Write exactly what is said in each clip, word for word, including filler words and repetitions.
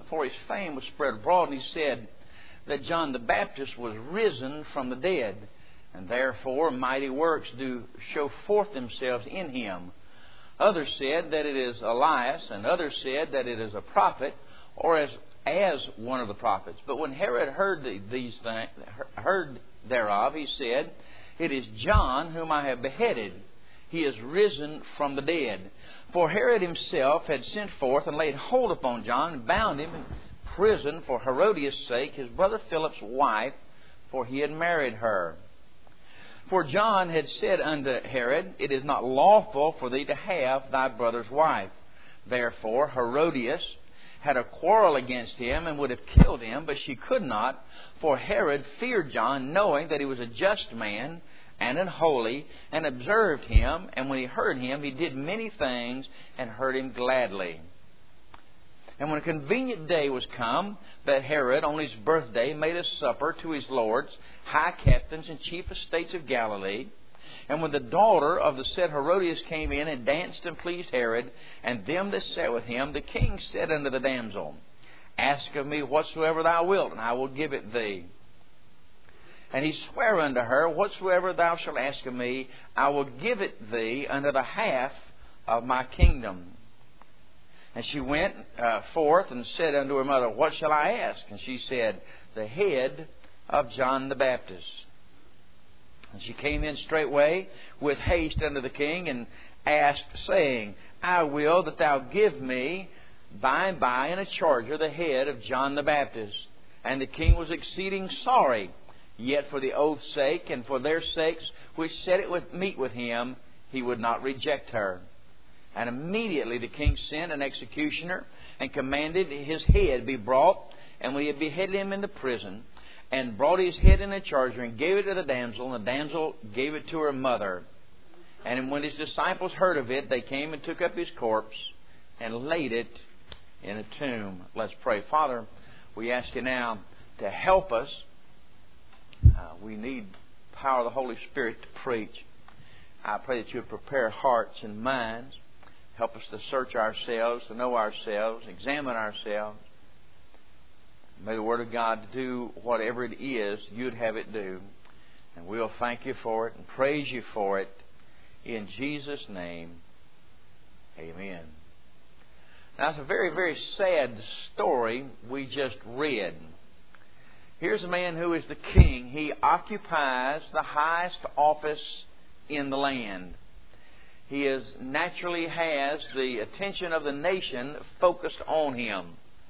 for his fame was spread abroad, and he said that John the Baptist was risen from the dead, and therefore mighty works do show forth themselves in him. Others said that it is Elias, and others said that it is a prophet, or as as one of the prophets. But when Herod heard the, these things, heard thereof, he said, It is John whom I have beheaded. He is risen from the dead. For Herod himself had sent forth and laid hold upon John, and bound him in prison for Herodias' sake, his brother Philip's wife, for he had married her. For John had said unto Herod, It is not lawful for thee to have thy brother's wife. Therefore Herodias had a quarrel against him, and would have killed him, but she could not, for Herod feared John, knowing that he was a just man and an holy, and observed him, and when he heard him, he did many things, and heard him gladly. And when a convenient day was come, that Herod on his birthday made a supper to his lords, high captains, and chief estates of Galilee. And when the daughter of the said Herodias came in and danced and pleased Herod, and them that sat with him, the king said unto the damsel, Ask of me whatsoever thou wilt, and I will give it thee. And he sware unto her, Whatsoever thou shalt ask of me, I will give it thee unto the half of my kingdom. And she went uh, forth and said unto her mother, What shall I ask? And she said, The head of John the Baptist. And she came in straightway with haste unto the king, and asked, saying, I will that thou give me by and by in a charger the head of John the Baptist. And the king was exceeding sorry, yet for the oath's sake, and for their sakes which set it with meat with him, he would not reject her. And immediately the king sent an executioner, and commanded his head be brought, and when he had beheaded him in the prison, and brought his head in a charger, and gave it to the damsel, and the damsel gave it to her mother. And when his disciples heard of it, they came and took up his corpse, and laid it in a tomb. Let's pray. Father, we ask you now to help us. Uh, we need the power of the Holy Spirit to preach. I pray that you would prepare hearts and minds. Help us to search ourselves, to know ourselves, examine ourselves. May the Word of God do whatever it is you'd have it do. And we'll thank you for it and praise you for it. In Jesus' name, amen. Now, it's a very, very sad story we just read. Here's a man who is the king. He occupies the highest office in the land. He is naturally has the attention of the nation focused on him.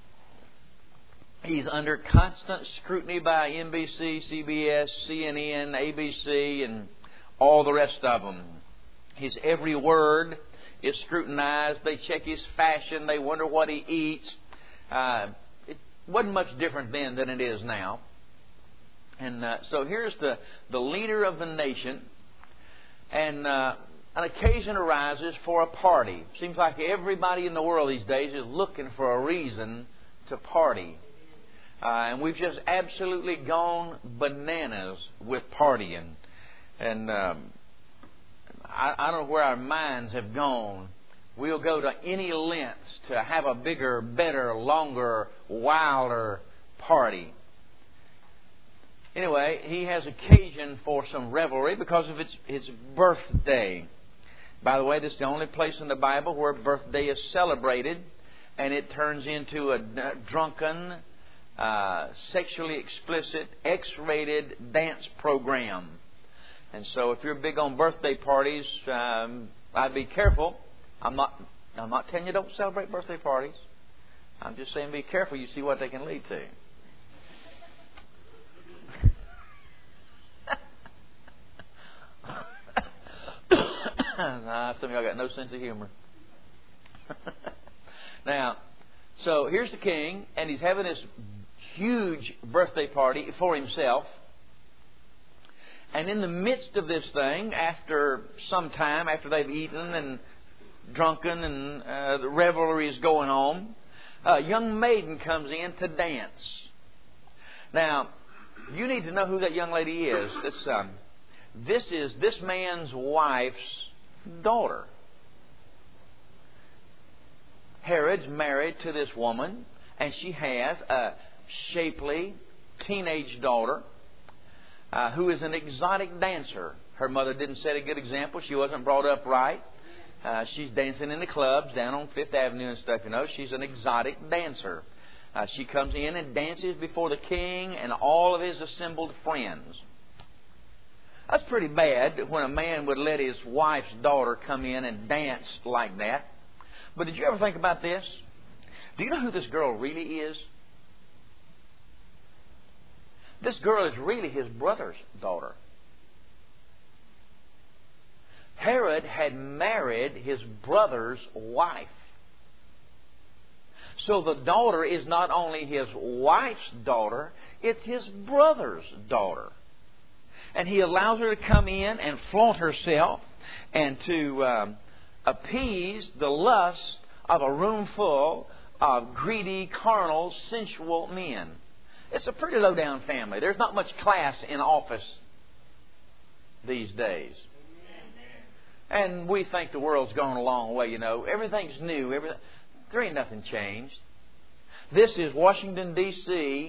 He's under constant scrutiny by N B C, C B S, C N N, A B C, and all the rest of them. His every word is scrutinized. They check his fashion. They wonder what he eats. Uh, it wasn't much different then than it is now. And uh, so here's the, the leader of the nation. And uh, an occasion arises for a party. Seems like everybody in the world these days is looking for a reason to party. Uh, and we've just absolutely gone bananas with partying. And um, I, I don't know where our minds have gone. We'll go to any lengths to have a bigger, better, longer, wilder party. Anyway, he has occasion for some revelry because of its, its birthday. By the way, this is the only place in the Bible where birthday is celebrated, and it turns into a drunken, uh, sexually explicit, X-rated dance program. And so if you're big on birthday parties, um, I'd be careful. I'm not, I'm not telling you don't celebrate birthday parties. I'm just saying be careful. You see what they can lead to. Nah, some of y'all got no sense of humor. Now, so here's the king, and he's having this huge birthday party for himself. And in the midst of this thing, after some time, after they've eaten and drunken and uh, the revelry is going on, a young maiden comes in to dance. Now, you need to know who that young lady is. This, um, this is this man's wife's daughter. Herod's married to this woman, and she has a shapely teenage daughter uh, who is an exotic dancer. Her mother didn't set a good example. She wasn't brought up right. Uh, she's dancing in the clubs down on Fifth Avenue and stuff, you know. She's an exotic dancer. Uh, she comes in and dances before the king and all of his assembled friends. That's pretty bad when a man would let his wife's daughter come in and dance like that. But did you ever think about this? Do you know who this girl really is? This girl is really his brother's daughter. Herod had married his brother's wife. So the daughter is not only his wife's daughter, it's his brother's daughter. And he allows her to come in and flaunt herself and to um, appease the lust of a room full of greedy, carnal, sensual men. It's a pretty low-down family. There's not much class in office these days. And we think the world's gone a long way, you know. Everything's new. Everything. There ain't nothing changed. This is Washington, D C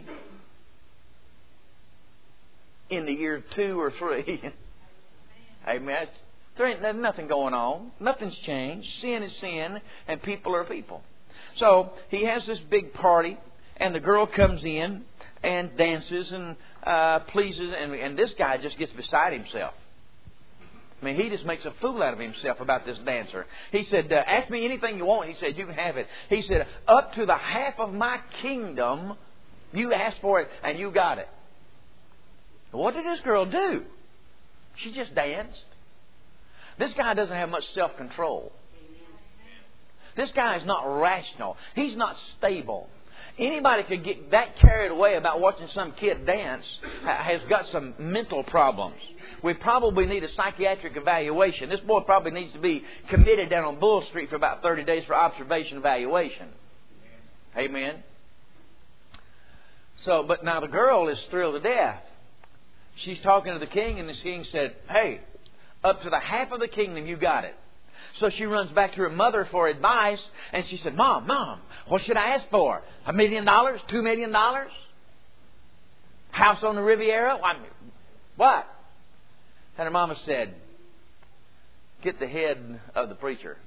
in the year two or three. Amen. There ain't there's nothing going on. Nothing's changed. Sin is sin, and people are people. So he has this big party, and the girl comes in and dances and uh, pleases, and, and this guy just gets beside himself. I mean, he just makes a fool out of himself about this dancer. He said, uh, ask me anything you want. He said, you can have it. He said, up to the half of my kingdom, you asked for it and you got it. What did this girl do? She just danced. This guy doesn't have much self-control. This guy is not rational. He's not stable. Anybody could get that carried away about watching some kid dance has got some mental problems. We probably need a psychiatric evaluation. This boy probably needs to be committed down on Bull Street for about thirty days for observation evaluation. Amen. So, but now the girl is thrilled to death. She's talking to the king, and the king said, hey, up to the half of the kingdom, you got it. So she runs back to her mother for advice, and she said, Mom, Mom, what should I ask for? A million dollars? Two million dollars? House on the Riviera? I mean, what? And her mama said, get the head of the preacher.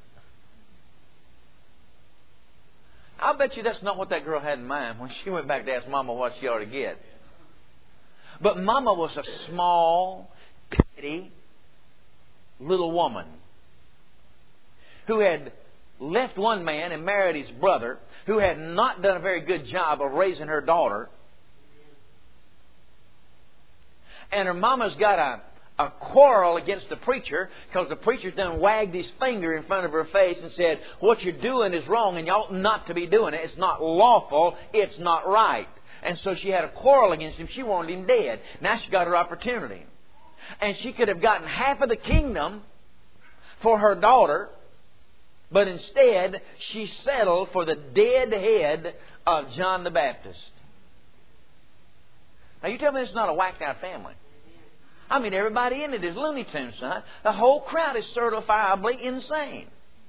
I'll bet you that's not what that girl had in mind when she went back to ask Mama what she ought to get. But Mama was a small, petty little woman who had left one man and married his brother, who had not done a very good job of raising her daughter. And her mama's got a, a quarrel against the preacher because the preacher done wagged his finger in front of her face and said, what you're doing is wrong and you ought not to be doing it. It's not lawful. It's not right. And so she had a quarrel against him. She wanted him dead. Now she got her opportunity. And she could have gotten half of the kingdom for her daughter, but instead she settled for the dead head of John the Baptist. Now you tell me it's not a whacked out family. I mean, everybody in it is Looney Tunes, son. The whole crowd is certifiably insane.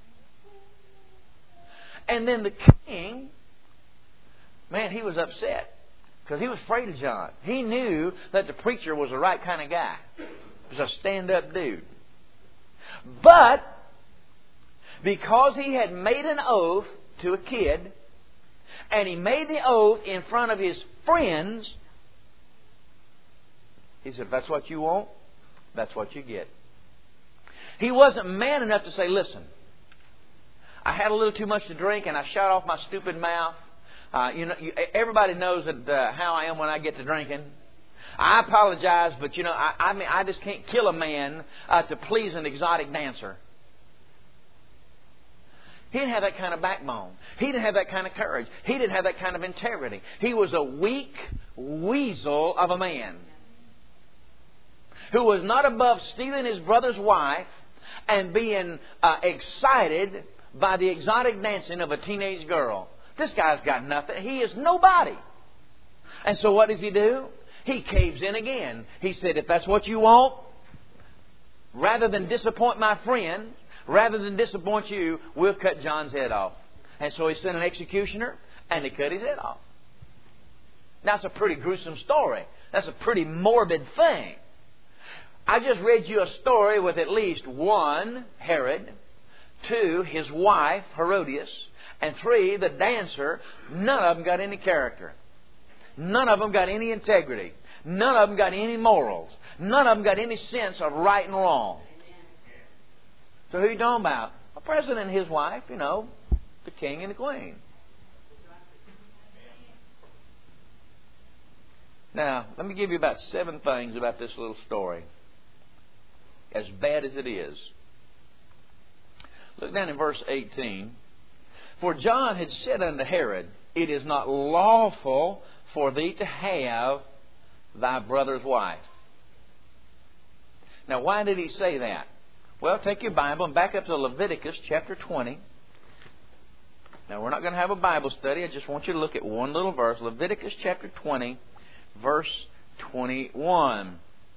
And then the king, man, he was upset because he was afraid of John. He knew that the preacher was the right kind of guy. He was a stand-up dude. But because he had made an oath to a kid, and he made the oath in front of his friends, he said, if that's what you want, that's what you get. He wasn't man enough to say, listen, I had a little too much to drink and I shot off my stupid mouth. Uh, you know, you, everybody knows that uh, how I am when I get to drinking. I apologize, but you know, I, I mean, I just can't kill a man uh, to please an exotic dancer. He didn't have that kind of backbone. He didn't have that kind of courage. He didn't have that kind of integrity. He was a weak weasel of a man who was not above stealing his brother's wife and being uh, excited by the exotic dancing of a teenage girl. This guy's got nothing. He is nobody. And so what does he do? He caves in again. He said, if that's what you want, rather than disappoint my friend, rather than disappoint you, we'll cut John's head off. And so he sent an executioner and they cut his head off. That's a pretty gruesome story. That's a pretty morbid thing. I just read you a story with at least one, Herod, two, his wife, Herodias, and three, the dancer. None of them got any character. None of them got any integrity. None of them got any morals. None of them got any sense of right and wrong. So who are you talking about? A president and his wife, you know, the king and the queen. Now, let me give you about seven things about this little story, as bad as it is. Look down in verse eighteen. For John had said unto Herod, It is not lawful for thee to have thy brother's wife. Now, why did he say that? Well, take your Bible and back up to Leviticus chapter twenty. Now, we're not going to have a Bible study. I just want you to look at one little verse. Leviticus chapter twenty, verse twenty-one.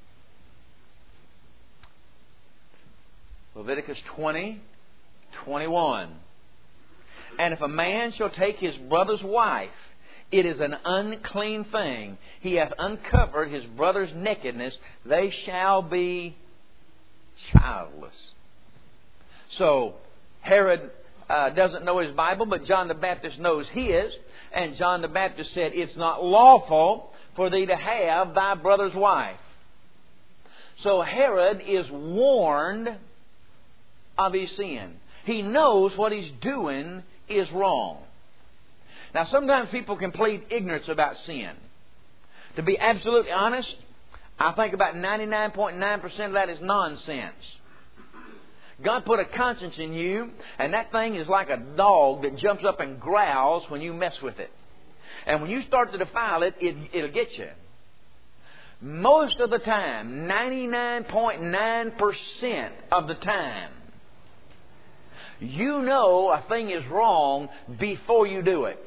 Leviticus twenty, twenty-one. And if a man shall take his brother's wife, it is an unclean thing. He hath uncovered his brother's nakedness. They shall be childless. So, Herod uh, doesn't know his Bible, but John the Baptist knows his. And John the Baptist said, It's not lawful for thee to have thy brother's wife. So Herod is warned of his sin. He knows what he's doing is wrong. Now, sometimes people can plead ignorance about sin. To be absolutely honest, I think about ninety-nine point nine percent of that is nonsense. God put a conscience in you, and that thing is like a dog that jumps up and growls when you mess with it. And when you start to defile it, it it'll get you. Most of the time, ninety-nine point nine percent of the time, you know a thing is wrong before you do it.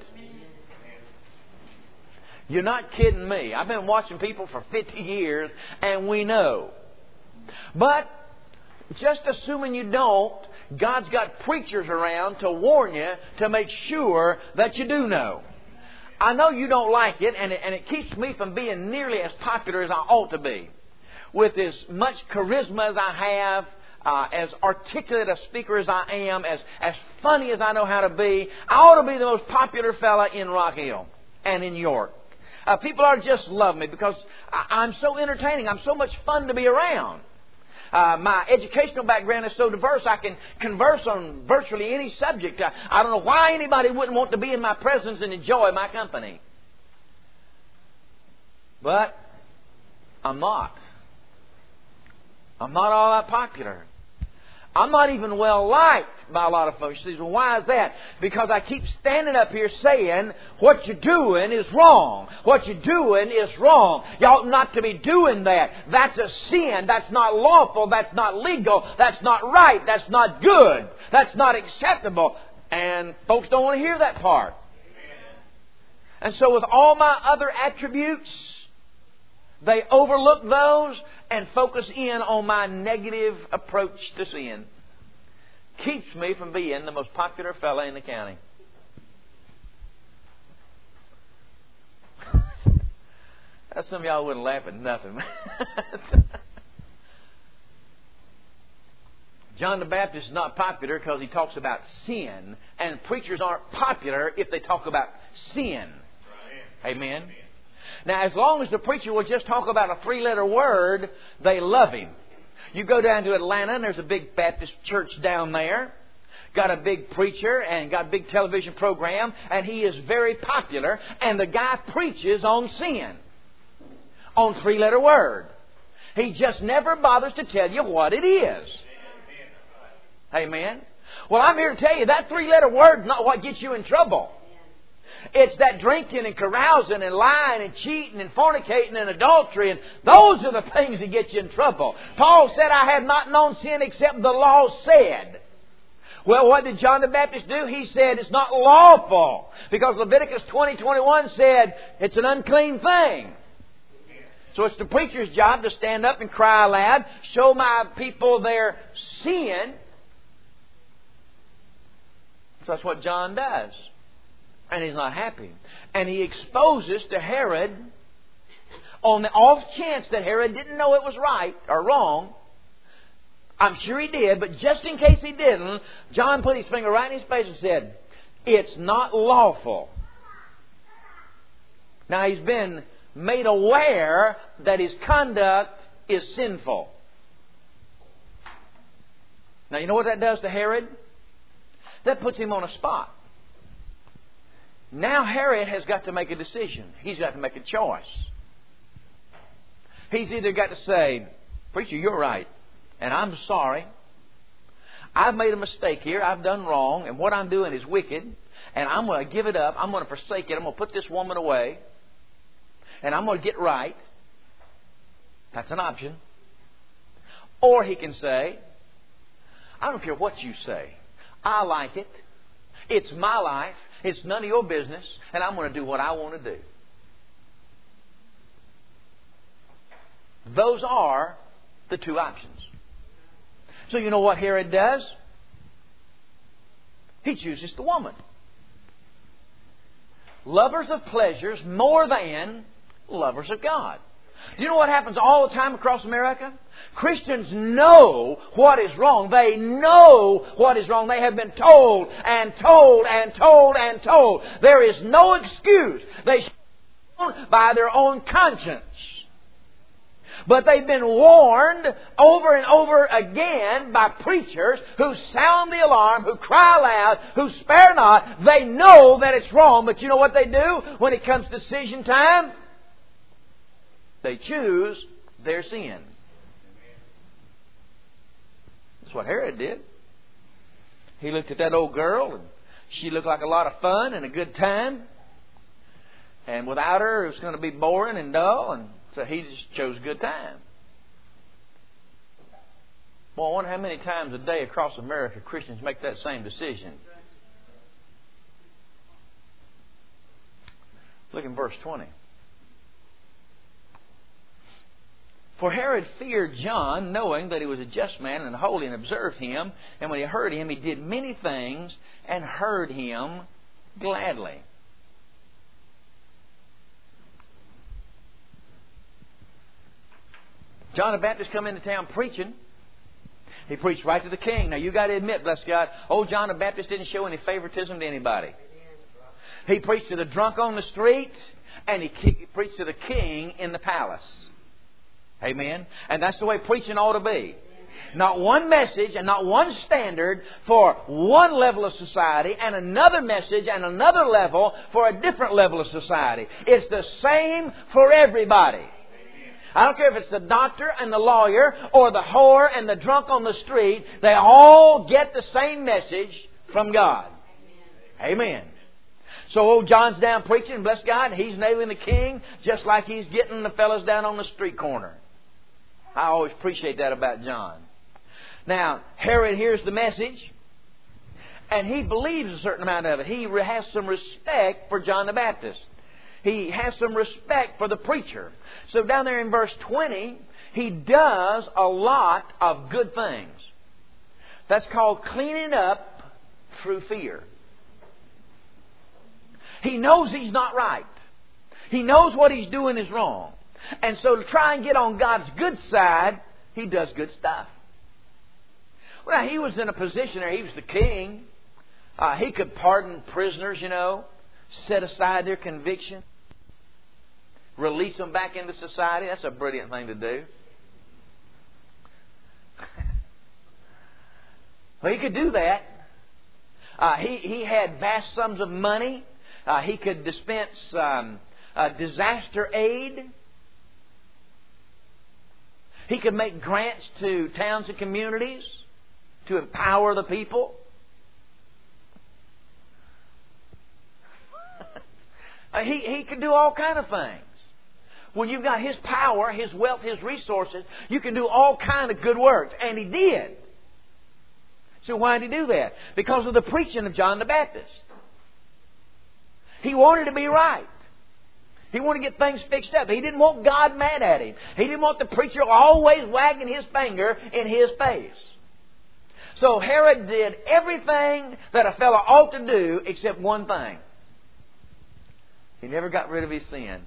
You're not kidding me. I've been watching people for fifty years, and we know. But just assuming you don't, God's got preachers around to warn you, to make sure that you do know. I know you don't like it, and it, and it keeps me from being nearly as popular as I ought to be. With as much charisma as I have, uh, as articulate a speaker as I am, as, as funny as I know how to be, I ought to be the most popular fella in Rock Hill and in York. Uh, people are just love me because I, I'm so entertaining. I'm so much fun to be around. Uh, my educational background is so diverse, I can converse on virtually any subject. Uh, I don't know why anybody wouldn't want to be in my presence and enjoy my company. But I'm not. I'm not all that popular. I'm not even well liked by a lot of folks. You say, well, why is that? Because I keep standing up here saying, what you're doing is wrong. What you're doing is wrong. You ought not to be doing that. That's a sin. That's not lawful. That's not legal. That's not right. That's not good. That's not acceptable. And folks don't want to hear that part. And so with all my other attributes, they overlook those and focus in on my negative approach to sin. Keeps me from being the most popular fella in the county. Some of y'all wouldn't laugh at nothing. John the Baptist is not popular because he talks about sin. And preachers aren't popular if they talk about sin. Amen? Now, as long as the preacher will just talk about a three-letter word, they love him. You go down to Atlanta, and there's a big Baptist church down there. Got a big preacher and got a big television program, and he is very popular. And the guy preaches on sin, on three-letter word. He just never bothers to tell you what it is. Amen? Well, I'm here to tell you that three-letter word is not what gets you in trouble. It's that drinking and carousing and lying and cheating and fornicating and adultery, and those are the things that get you in trouble. Paul said, I had not known sin except the law said. Well, what did John the Baptist do? He said it's not lawful, because Leviticus twenty, twenty-one said it's an unclean thing. So it's the preacher's job to stand up and cry aloud, show my people their sin. So that's what John does. And he's not happy. And he exposes to Herod, on the off chance that Herod didn't know it was right or wrong. I'm sure he did, but just in case he didn't, John put his finger right in his face and said, it's not lawful. Now he's been made aware that his conduct is sinful. Now you know what that does to Herod? That puts him on a spot. Now Herod has got to make a decision. He's got to make a choice. He's either got to say, preacher, you're right, and I'm sorry. I've made a mistake here. I've done wrong, and what I'm doing is wicked, and I'm going to give it up. I'm going to forsake it. I'm going to put this woman away, and I'm going to get right. That's an option. Or he can say, I don't care what you say. I like it. It's my life. It's none of your business. And I'm going to do what I want to do. Those are the two options. So you know what Herod does? He chooses the woman. Lovers of pleasures more than lovers of God. Do you know what happens all the time across America? Christians know what is wrong. They know what is wrong. They have been told and told and told and told. There is no excuse. They should by their own conscience. But they've been warned over and over again by preachers who sound the alarm, who cry loud, who spare not. They know that it's wrong. But you know what they do when it comes decision time? They choose their sin. That's what Herod did. He looked at that old girl, and she looked like a lot of fun and a good time. And without her, it was going to be boring and dull, and so he just chose a good time. Well, I wonder how many times a day across America Christians make that same decision. Look in verse twenty. For Herod feared John, knowing that he was a just man and holy, and observed him. And when he heard him, he did many things and heard him gladly. John the Baptist come into town preaching. He preached right to the king. Now you got to admit, bless God, old John the Baptist didn't show any favoritism to anybody. He preached to the drunk on the street, and he preached to the king in the palace. Amen. And that's the way preaching ought to be. Not one message and not one standard for one level of society, and another message and another level for a different level of society. It's the same for everybody. I don't care if it's the doctor and the lawyer or the whore and the drunk on the street. They all get the same message from God. Amen. So old John's down preaching, bless God, he's nailing the king just like he's getting the fellas down on the street corner. I always appreciate that about John. Now, Herod hears the message, and he believes a certain amount of it. He has some respect for John the Baptist. He has some respect for the preacher. So down there in verse twenty, he does a lot of good things. That's called cleaning up through fear. He knows he's not right. He knows what he's doing is wrong. And so to try and get on God's good side, he does good stuff. Well, now, he was in a position where he was the king. Uh, he could pardon prisoners, you know, set aside their conviction, release them back into society. That's a brilliant thing to do. Well, he could do that. Uh, he, he had vast sums of money. Uh, he could dispense um, uh, disaster aid. He could make grants to towns and communities to empower the people. he, he could do all kinds of things. When you've got His power, His wealth, His resources, you can do all kinds of good works. And He did. So why did He do that? Because of the preaching of John the Baptist. He wanted to be right. He wanted to get things fixed up. He didn't want God mad at him. He didn't want the preacher always wagging his finger in his face. So Herod did everything that a fellow ought to do except one thing. He never got rid of his sin.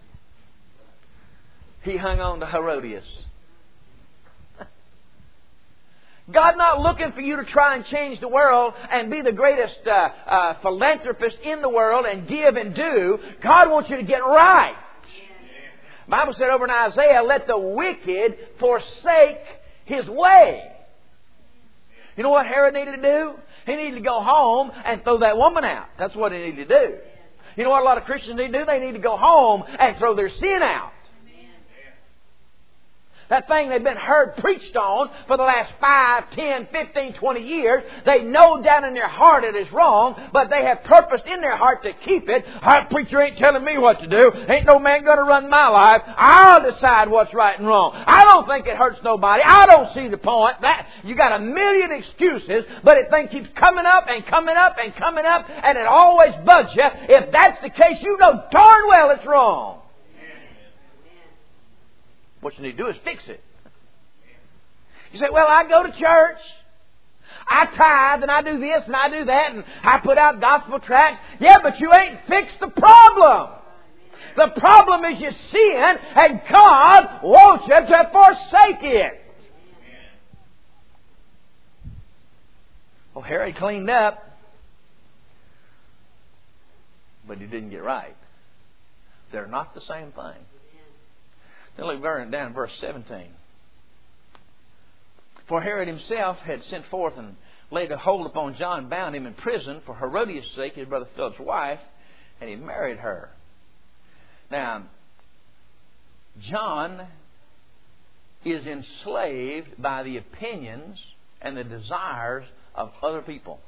He hung on to Herodias. God's not looking for you to try and change the world and be the greatest uh, uh, philanthropist in the world and give and do. God wants you to get right. The Bible said over in Isaiah, let the wicked forsake his way. You know what Herod needed to do? He needed to go home and throw that woman out. That's what he needed to do. You know what a lot of Christians need to do? They need to go home and throw their sin out. That thing they've been heard preached on for the last five, ten, fifteen, twenty years. They know down in their heart it is wrong, but they have purposed in their heart to keep it. Our preacher ain't telling me what to do. Ain't no man going to run my life. I'll decide what's right and wrong. I don't think it hurts nobody. I don't see the point. That you got a million excuses, but it thing keeps coming up and coming up and coming up, and it always bugs you. If that's the case, you know darn well it's wrong. What you need to do is fix it. You say, well, I go to church. I tithe and I do this and I do that and I put out gospel tracts. Yeah, but you ain't fixed the problem. The problem is your sin and God wants you to forsake it. Well, Herod cleaned up, but he didn't get right. They're not the same thing. Then look down in verse seventeen. For Herod himself had sent forth and laid a hold upon John, bound him in prison for Herodias' sake, his brother Philip's wife, and he married her. Now, John is enslaved by the opinions and the desires of other people.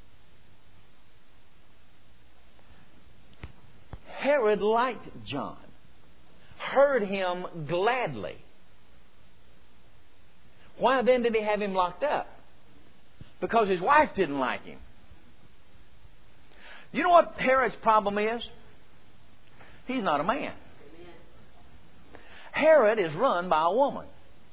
Herod liked John. Heard him gladly. Why then did he have him locked up? Because his wife didn't like him. You know what Herod's problem is? He's not a man. Herod is run by a woman.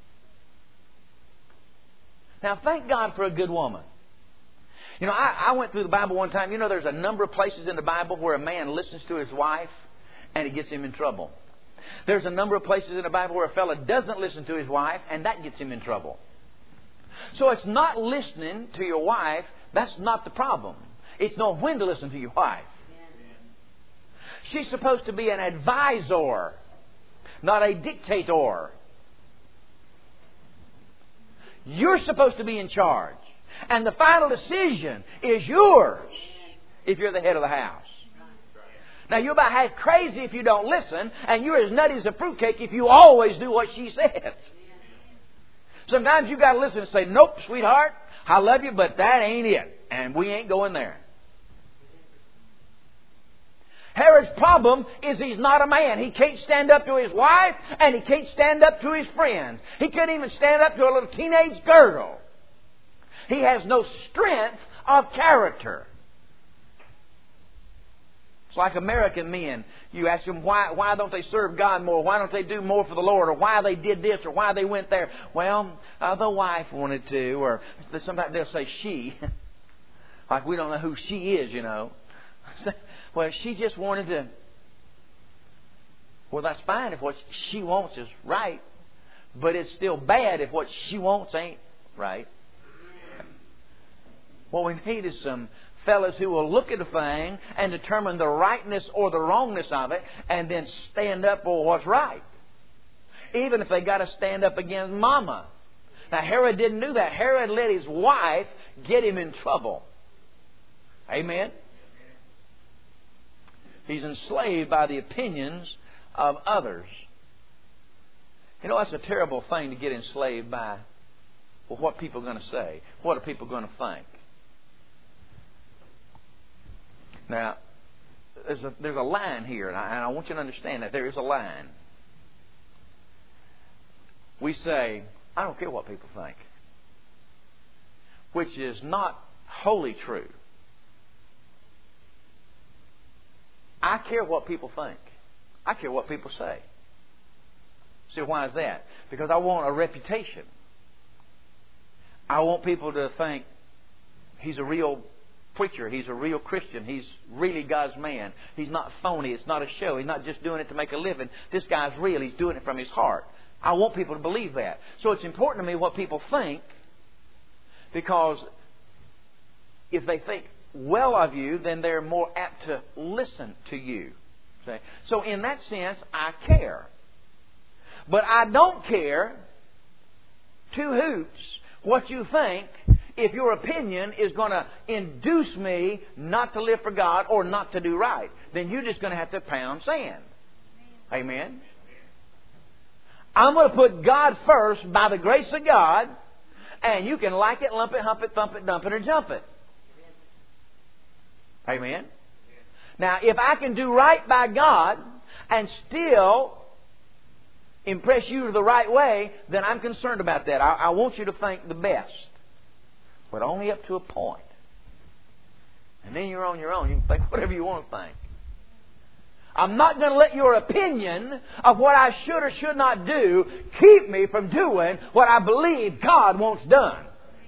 Now thank God for a good woman. You know, I, I went through the Bible one time. You know, there's a number of places in the Bible where a man listens to his wife and it gets him in trouble. There's a number of places in the Bible where a fellow doesn't listen to his wife, and that gets him in trouble. So it's not listening to your wife. That's not the problem. It's knowing when to listen to your wife. She's supposed to be an advisor, not a dictator. You're supposed to be in charge. And the final decision is yours if you're the head of the house. Now, you're about half crazy if you don't listen, and you're as nutty as a fruitcake if you always do what she says. Sometimes you got to listen and say, nope, sweetheart, I love you, but that ain't it. And we ain't going there. Herod's problem is he's not a man. He can't stand up to his wife, and he can't stand up to his friends. He couldn't even stand up to a little teenage girl. He has no strength of character. It's like American men. You ask them, why, why don't they serve God more? Why don't they do more for the Lord? Or why they did this? Or why they went there? Well, uh, the wife wanted to. Or sometimes they'll say she. Like we don't know who she is, you know. Well, she just wanted to. Well, that's fine if what she wants is right. But it's still bad if what she wants ain't right. What we need is some fellas who will look at a thing and determine the rightness or the wrongness of it and then stand up for what's right. Even if they got to stand up against mama. Now, Herod didn't do that. Herod let his wife get him in trouble. Amen? He's enslaved by the opinions of others. You know, that's a terrible thing to get enslaved by. Well, what people are going to say? What are people going to think? Now, there's a, there's a line here, and I, and I want you to understand that there is a line. We say, I don't care what people think, which is not wholly true. I care what people think. I care what people say. See, why is that? Because I want a reputation. I want people to think he's a real preacher. He's a real Christian. He's really God's man. He's not phony. It's not a show. He's not just doing it to make a living. This guy's real. He's doing it from his heart. I want people to believe that. So it's important to me what people think, because if they think well of you, then they're more apt to listen to you. See? So in that sense, I care. But I don't care two hoots what you think if your opinion is going to induce me not to live for God or not to do right. Then you're just going to have to pound sand. Amen? I'm going to put God first by the grace of God, and you can like it, lump it, hump it, thump it, dump it, or jump it. Amen? Now, if I can do right by God and still impress you the right way, then I'm concerned about that. I, I want you to think the best. But only up to a point. And then you're on your own. You can think whatever you want to think. I'm not going to let your opinion of what I should or should not do keep me from doing what I believe God wants done.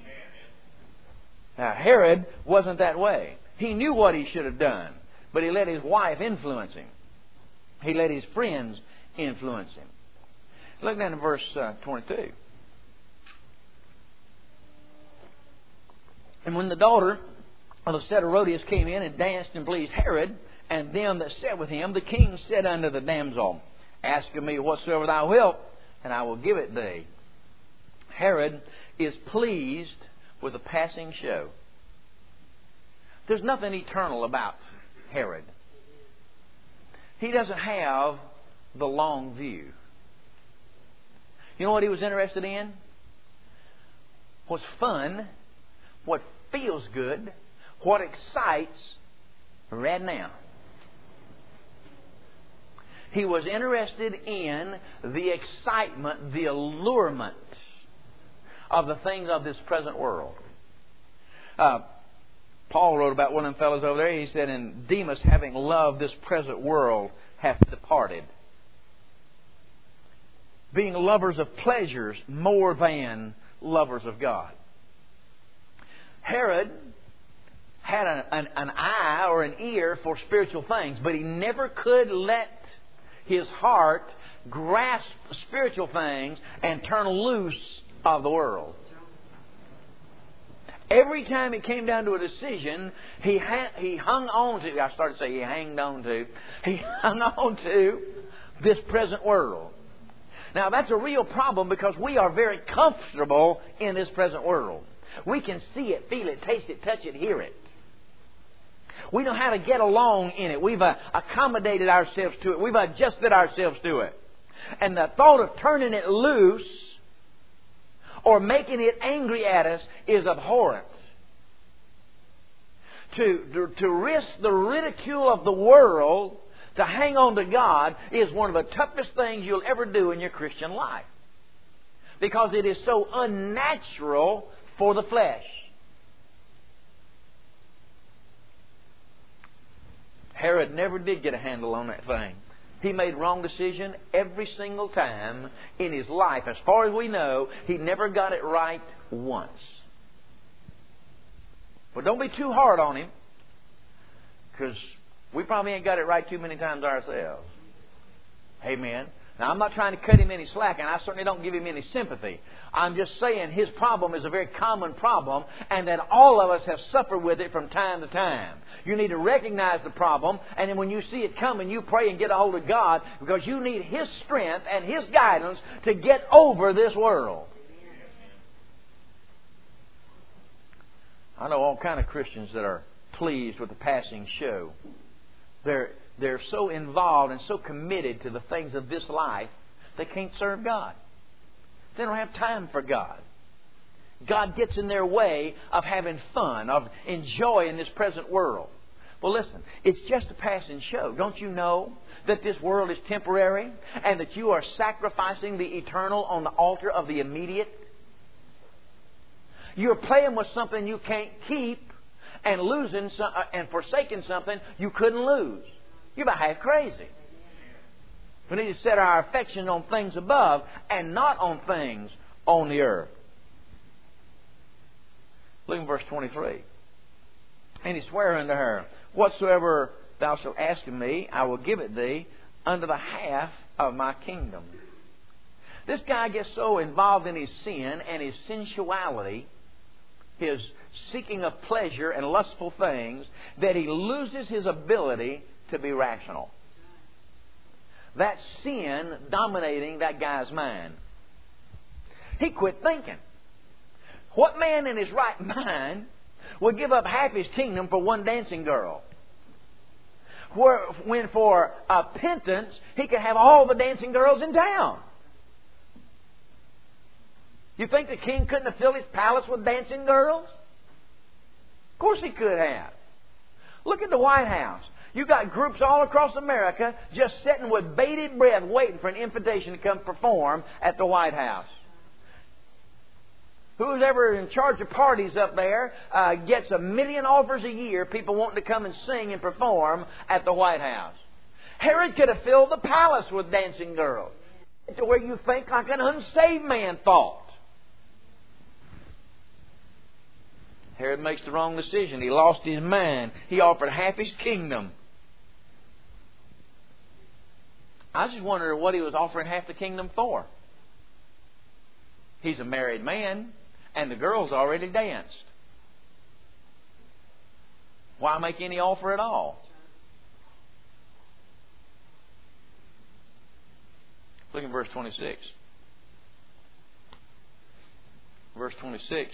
Now, Herod wasn't that way. He knew what he should have done, but he let his wife influence him. He let his friends influence him. Look down at verse uh, twenty-two. And when the daughter of the said Herodias came in and danced and pleased Herod and them that sat with him, the king said unto the damsel, Ask of me whatsoever thou wilt, and I will give it thee. Herod is pleased with a passing show. There's nothing eternal about Herod. He doesn't have the long view. You know what he was interested in? What's fun, what feels good, what excites right now. He was interested in the excitement, the allurement of the things of this present world. Uh, Paul wrote about one of them fellows over there. He said, And Demas, having loved this present world, hath departed, being lovers of pleasures more than lovers of God. Herod had an, an, an eye or an ear for spiritual things, but he never could let his heart grasp spiritual things and turn loose of the world. Every time it came down to a decision, he ha- he hung on to, I started to say he hanged on to, he hung on to this present world. Now that's a real problem because we are very comfortable in this present world. We can see it, feel it, taste it, touch it, hear it. We know how to get along in it. We've uh, accommodated ourselves to it. We've adjusted ourselves to it. And the thought of turning it loose or making it angry at us is abhorrent. To, to, to risk the ridicule of the world to hang on to God is one of the toughest things you'll ever do in your Christian life. Because it is so unnatural for the flesh. Herod never did get a handle on that thing. He made wrong decision every single time in his life. As far as we know, he never got it right once. But don't be too hard on him, because we probably ain't got it right too many times ourselves. Amen. Now, I'm not trying to cut him any slack, and I certainly don't give him any sympathy. I'm just saying his problem is a very common problem, and that all of us have suffered with it from time to time. You need to recognize the problem, and then when you see it coming, you pray and get a hold of God, because you need His strength and His guidance to get over this world. I know all kind of Christians that are pleased with the passing show. They're They're so involved and so committed to the things of this life, they can't serve God. They don't have time for God. God gets in their way of having fun, of enjoying this present world. Well, listen, it's just a passing show. Don't you know that this world is temporary and that you are sacrificing the eternal on the altar of the immediate? You're playing with something you can't keep and losing some, and forsaking something you couldn't lose. You're about half crazy. We need to set our affection on things above and not on things on the earth. Look at verse twenty-three. And he sware unto her, Whatsoever thou shalt ask of me, I will give it thee unto the half of my kingdom. This guy gets so involved in his sin and his sensuality, his seeking of pleasure and lustful things, that he loses his ability to be rational. That sin dominating that guy's mind. He quit thinking. What man in his right mind would give up half his kingdom for one dancing girl? Where, when for a pittance, he could have all the dancing girls in town. You think the king couldn't have filled his palace with dancing girls? Of course he could have. Look at the White House. You've got groups all across America just sitting with bated breath waiting for an invitation to come perform at the White House. Who's ever in charge of parties up there uh, gets a million offers a year, people wanting to come and sing and perform at the White House. Herod could have filled the palace with dancing girls, to where you think like an unsaved man thought. Herod makes the wrong decision. He lost his mind. He offered half his kingdom. I just wonder what he was offering half the kingdom for. He's a married man, and the girls already danced. Why make any offer at all? Look at verse twenty-six. Verse twenty-six.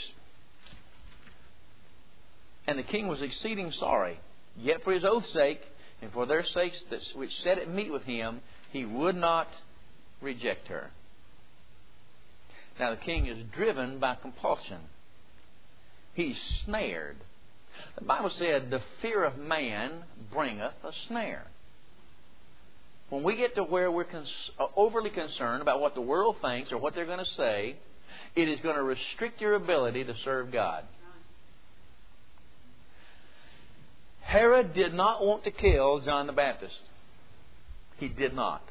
And the king was exceeding sorry, yet for his oath's sake, and for their sakes that which set at meat with him, he would not reject her. Now the king is driven by compulsion. He's snared. The Bible said, the fear of man bringeth a snare. When we get to where we're cons- overly concerned about what the world thinks or what they're going to say, it is going to restrict your ability to serve God. Herod did not want to kill John the Baptist. He did not.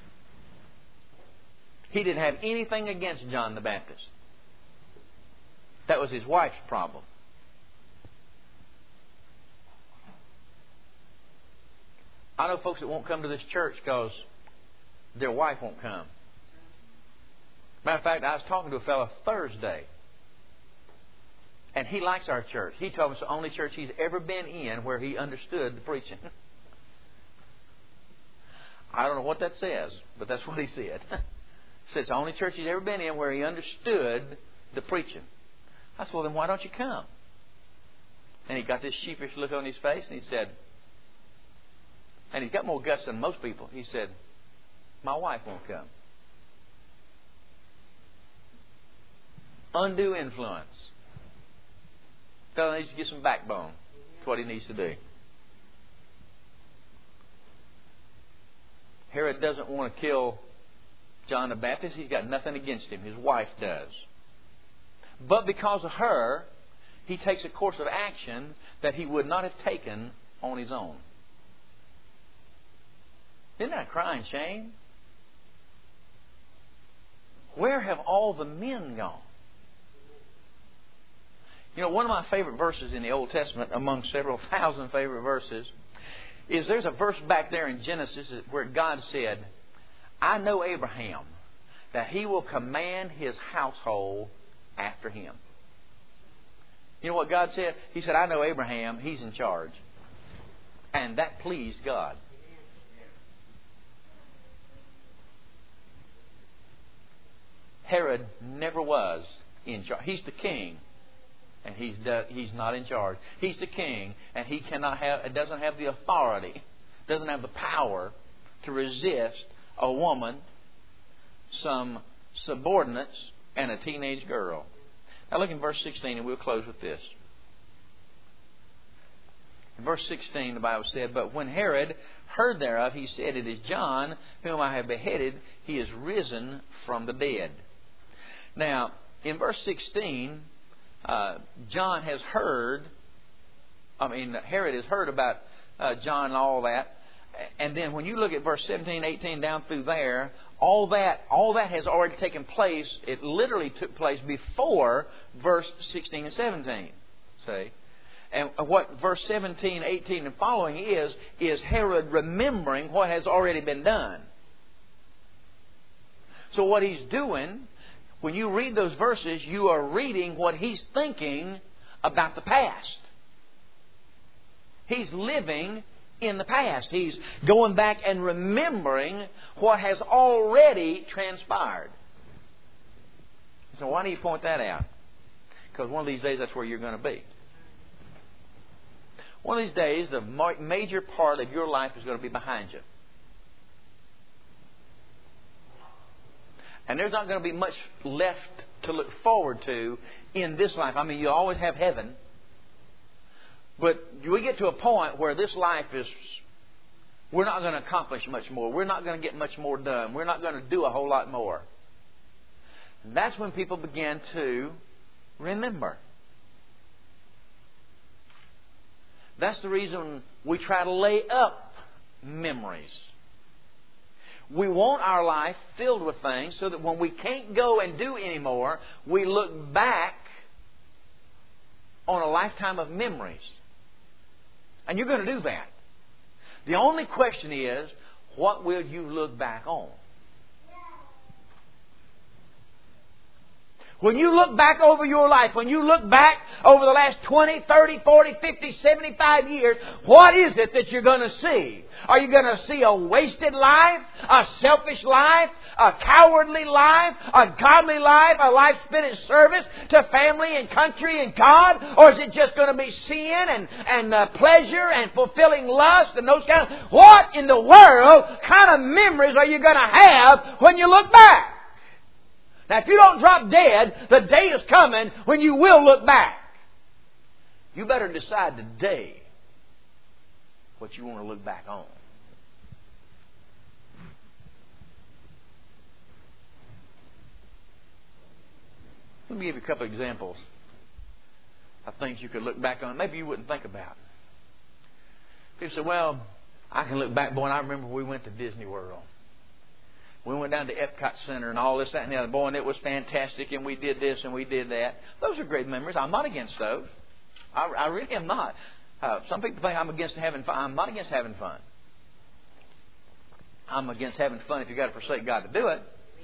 He didn't have anything against John the Baptist. That was his wife's problem. I know folks that won't come to this church because their wife won't come. Matter of fact, I was talking to a fellow Thursday, and he likes our church. He told me it's the only church he's ever been in where he understood the preaching. I don't know what that says, but that's what he said. He said it's the only church he's ever been in where he understood the preaching. I said, well, then why don't you come? And he got this sheepish look on his face, and he said, and he's got more guts than most people. He said, my wife won't come. Undue influence. Fellow needs to get some backbone. That's what he needs to do. Herod doesn't want to kill John the Baptist. He's got nothing against him. His wife does. But because of her, he takes a course of action that he would not have taken on his own. Isn't that a crying shame? Where have all the men gone? You know, one of my favorite verses in the Old Testament, among several thousand favorite verses, is there's a verse back there in Genesis where God said, I know Abraham, that he will command his household after him. You know what God said? He said, I know Abraham, he's in charge. And that pleased God. Herod never was in charge. He's the king, and he's he's not in charge. He's the king, and he cannot have doesn't have the authority, doesn't have the power to resist a woman, some subordinates, and a teenage girl. Now look in verse sixteen, and we'll close with this. In verse sixteen, the Bible said, But when Herod heard thereof, he said, It is John, whom I have beheaded. He is risen from the dead. Now, in verse sixteen, uh, John has heard, I mean, Herod has heard about uh, John and all that. And then when you look at verse seventeen, eighteen, down through there, all that, all that has already taken place. It literally took place before verse sixteen and seventeen. See? And what verse seventeen, eighteen, and following is, is Herod remembering what has already been done. So what he's doing, when you read those verses, you are reading what he's thinking about the past. He's living in the past. He's going back and remembering what has already transpired. So why do you point that out? Because one of these days that's where you're going to be. One of these days, the major part of your life is going to be behind you. And there's not going to be much left to look forward to in this life. I mean, you always have heaven. But we get to a point where this life is, we're not going to accomplish much more. We're not going to get much more done. We're not going to do a whole lot more. And that's when people begin to remember. That's the reason we try to lay up memories. We want our life filled with things so that when we can't go and do anymore, we look back on a lifetime of memories. And you're going to do that. The only question is, what will you look back on? When you look back over your life, when you look back over the last twenty, thirty, forty, fifty, seventy-five years, what is it that you're going to see? Are you going to see a wasted life, a selfish life, a cowardly life, a godly life, a life spent in service to family and country and God? Or is it just going to be sin and, and uh, pleasure and fulfilling lust and those kind of... What in the world kind of memories are you going to have when you look back? Now, if you don't drop dead, the day is coming when you will look back. You better decide today what you want to look back on. Let me give you a couple of examples of things you could look back on. Maybe you wouldn't think about. People say, well, I can look back, boy, and I remember we went to Disney World. We went down to Epcot Center and all this, that, and the other. Boy, and it was fantastic, and we did this and we did that. Those are great memories. I'm not against those. I, I really am not. Uh, some people think I'm against having fun. I'm not against having fun. I'm against having fun if you've got to forsake God to do it.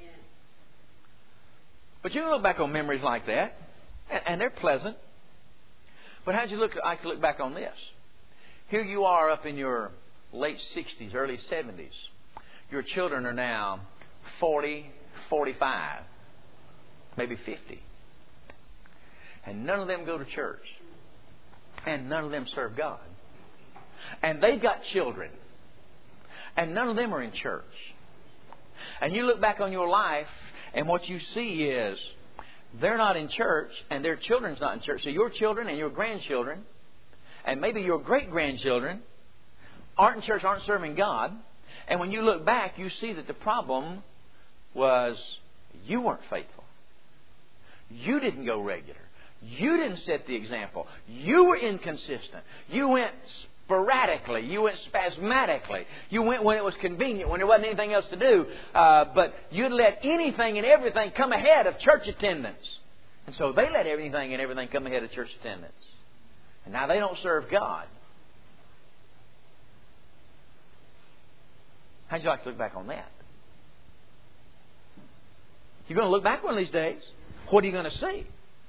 But you can look back on memories like that, and, and they're pleasant. But how'd you look, like to look back on this? Here you are up in your late sixties, early seventies. Your children are now forty, forty-five, maybe fifty. And none of them go to church. And none of them serve God. And they've got children. And none of them are in church. And you look back on your life, and what you see is they're not in church, and their children's not in church. So your children and your grandchildren, and maybe your great-grandchildren, aren't in church, aren't serving God. And when you look back, you see that the problem was you weren't faithful. You didn't go regular. You didn't set the example. You were inconsistent. You went sporadically. You went spasmodically. You went when it was convenient, when there wasn't anything else to do. Uh, but you'd let anything and everything come ahead of church attendance. And so they let everything and everything come ahead of church attendance. And now they don't serve God. How'd you like to look back on that? You're going to look back one of these days. What are you going to see?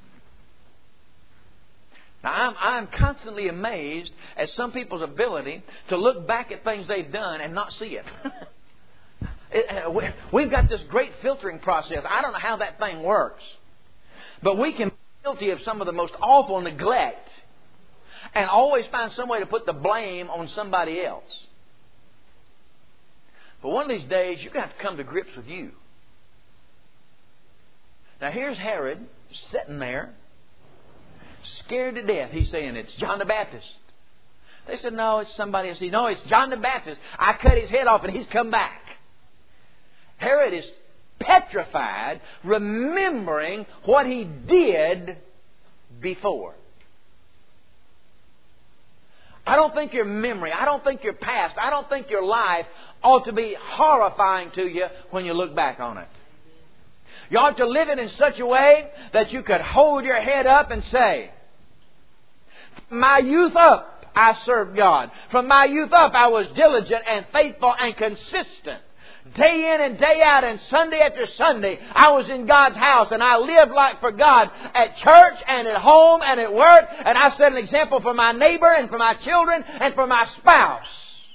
Now, I'm, I'm constantly amazed at some people's ability to look back at things they've done and not see it. it uh, we've got this great filtering process. I don't know how that thing works. But we can be guilty of some of the most awful neglect and always find some way to put the blame on somebody else. But one of these days, you're going to have to come to grips with you. Now, here's Herod sitting there, scared to death. He's saying, it's John the Baptist. They said, no, it's somebody else. He said, no, it's John the Baptist. I cut his head off and he's come back. Herod is petrified, remembering what he did before. I don't think your memory, I don't think your past, I don't think your life ought to be horrifying to you when you look back on it. You ought to live it in such a way that you could hold your head up and say, From my youth up, I served God. From my youth up, I was diligent and faithful and consistent. Day in and day out and Sunday after Sunday, I was in God's house and I lived like for God at church and at home and at work. And I set an example for my neighbor and for my children and for my spouse.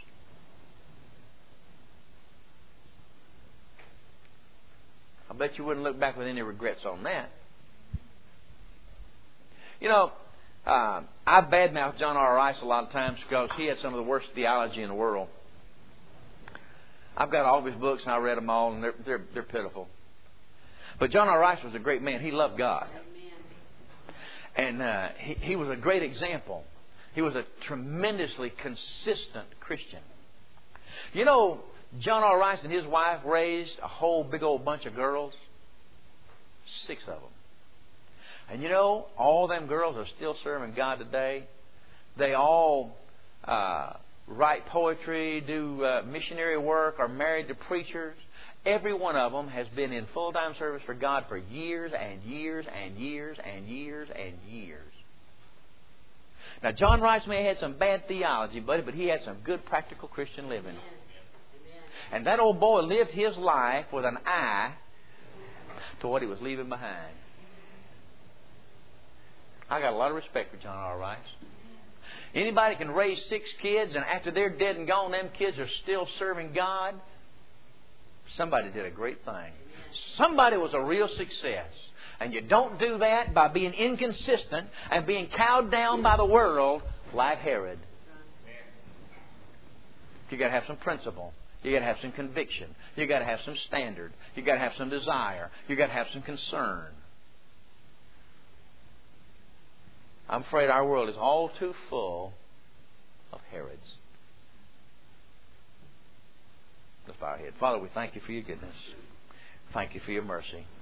I bet you wouldn't look back with any regrets on that. You know, uh, I badmouth John R. Rice a lot of times because he had some of the worst theology in the world. I've got all of his books and I read them all and they're, they're, they're pitiful. But John R. Rice was a great man. He loved God. And uh, he, he was a great example. He was a tremendously consistent Christian. You know, John R. Rice and his wife raised a whole big old bunch of girls. Six of them. And you know, all them girls are still serving God today. They all uh, write poetry, do uh, missionary work, are married to preachers. Every one of them has been in full-time service for God for years and years and years and years and years. Now, John Rice may have had some bad theology, buddy, but he had some good practical Christian living. And that old boy lived his life with an eye to what he was leaving behind. I got a lot of respect for John R. Rice. Anybody can raise six kids and after they're dead and gone, them kids are still serving God. Somebody did a great thing. Somebody was a real success. And you don't do that by being inconsistent and being cowed down by the world like Herod. You got to have some principle. You got to have some conviction. You got to have some standard. You got to have some desire. You got to have some concern. I'm afraid our world is all too full of Herods. Let's bow our head. Father, we thank you for your goodness. Thank you for your mercy.